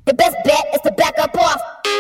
The best bet is to back up off.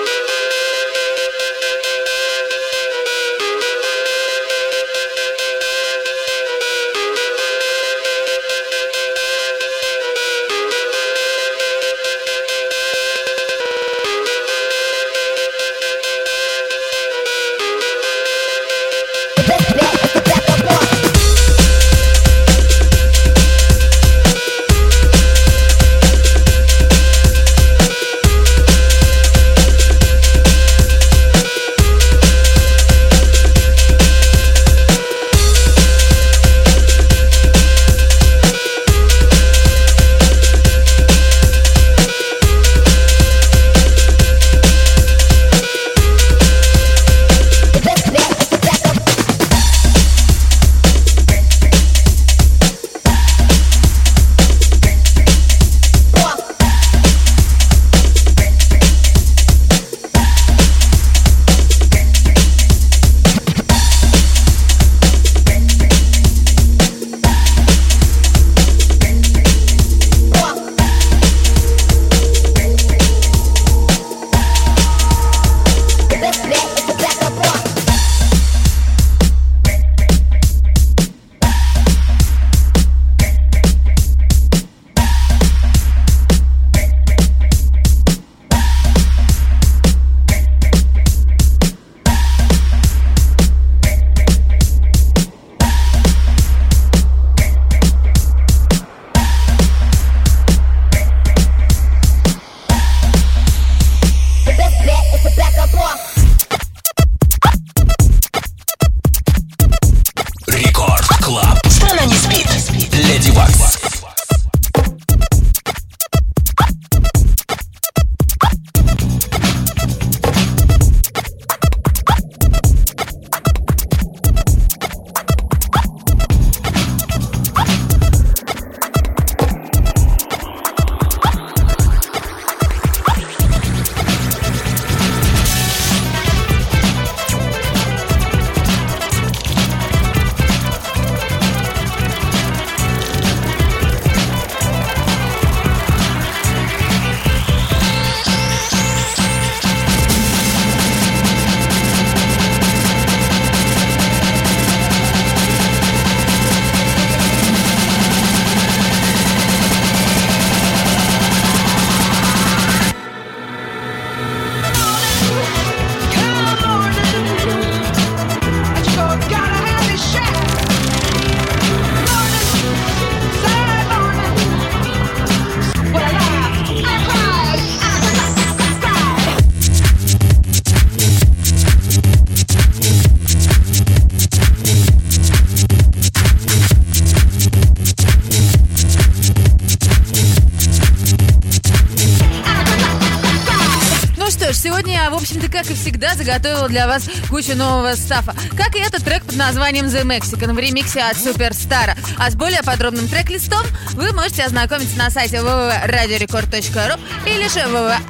В общем-то, как и всегда, заготовила для вас кучу нового стафа. Как и этот трек под названием The Mexican в ремиксе от Суперстара. А с более подробным трек-листом вы можете ознакомиться на сайте www.radiorecord.ru или же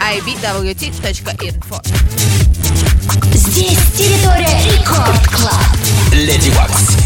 www.ibwt.info. Здесь территория Рекорд Клаб. Леди Вакс.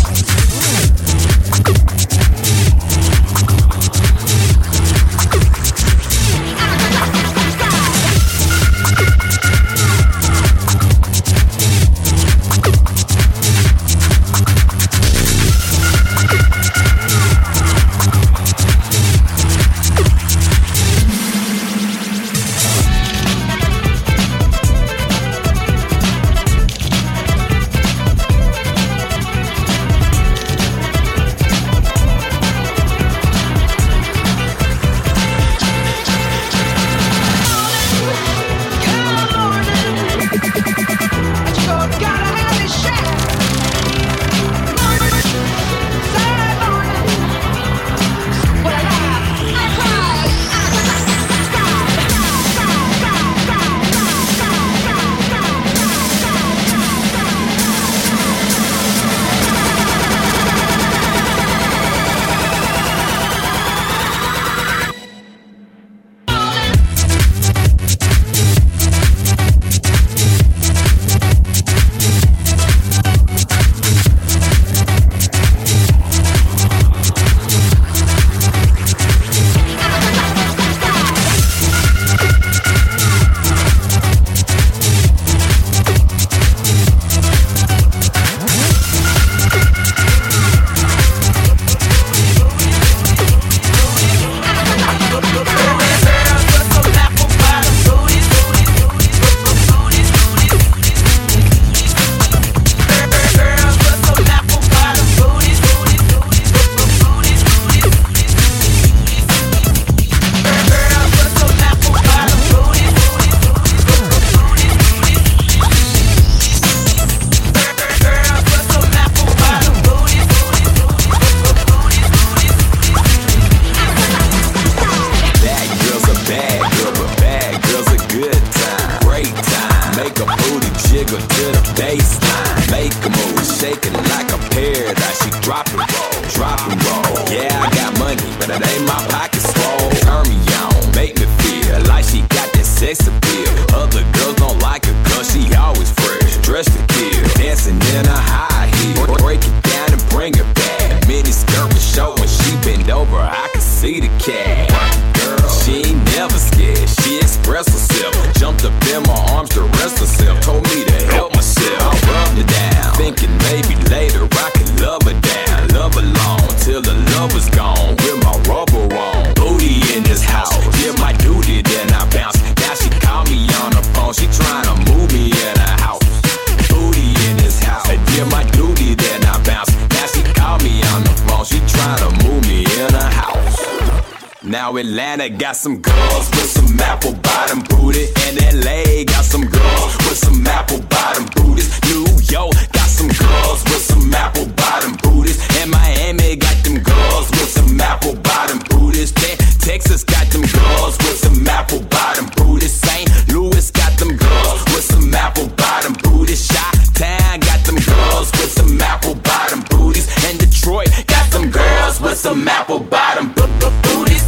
baseline. Make a move, shake it like a paradise. She drop and roll, drop and roll. Yeah, I got money, but it ain't my pockets swole. Turn me on, make me feel like she got that sex appeal. Other girls don't like her cause she always fresh, dressed to kill. Dancing in a high heel, break it down and bring it back. Mini skirt was show when she bend over, I can see the cat. Girl, she ain't never scared, she expressed herself. Jumped up in my arms to rest herself, told me to help myself. I rubbed her down, thinking maybe later I could love her down. Love her long till the love is gone. With my rubber on, booty in this house. Did my duty, then I bounced. Now she call me on the phone, she tryna move me in her house. Booty in this house. I did my duty, then I bounced. Now she call me on the phone, she tryna move me in her house. Now Atlanta got some girls with some apple bottom booty, and LA got some girls with some apple bottom booties. New York got some girls with some apple bottom booties, and Miami got them girls with some apple bottom booties. Then Texas got them girls with some apple bottom booties. St. Louis got them girls with some apple bottom booties. Chi-Town got them girls with some apple bottom booties, and Detroit got them girls with some apple bottom booties.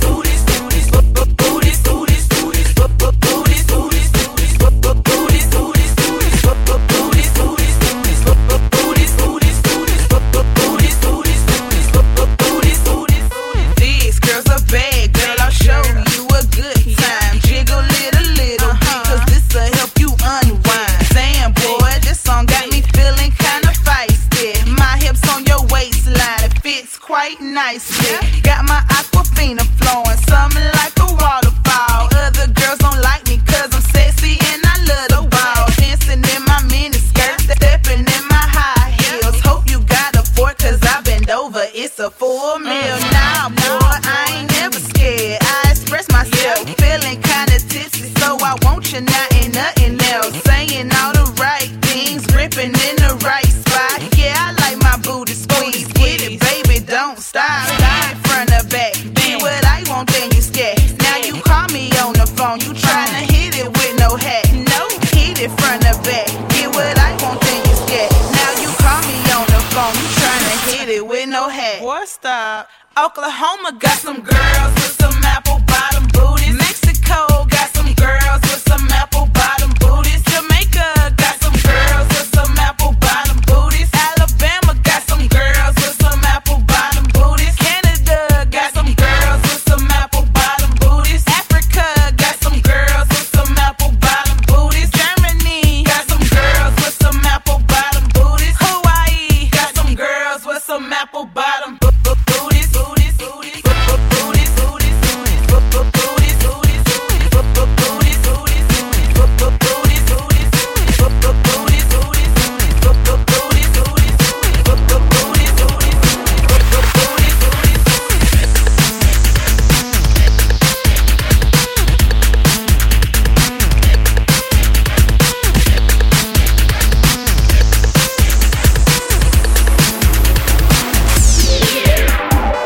Nicely. Got my Aquafina flowing, something like a waterfall. Other girls don't like me cause I'm sexy and I love the ball. Dancing in my miniskirt, stepping in my high heels. Hope you got a fork cause I bend over, it's a full meal. Nah boy, I ain't never scared, I express myself. Feeling kinda tipsy so I want you now and nothing else. Saying all the right things, gripping in the right spot. Yeah, I like my booty squeeze, get it baby, don't stop. Hit it front or back, get what I want then you scared. Now you call me on the phone, you tryna hit it with no hat. No, hit it front or back, get what I want then you scared. Now you call me on the phone, you tryna hit it with no hat. Boy, stop. Oklahoma got some girls with some apple